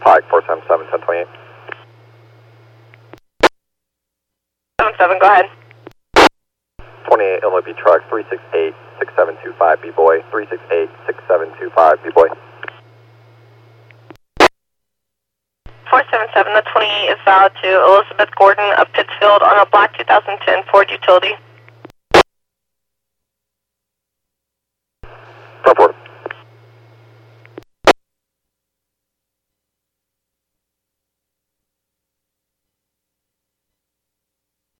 Pike 477, 1028. 77, go ahead. 28 Illinois B truck 368 6725 B-boy 368 6725 B-boy. 477, the 28 is valid to Elizabeth Gordon of Pittsfield on a black 2010 Ford Utility. Report.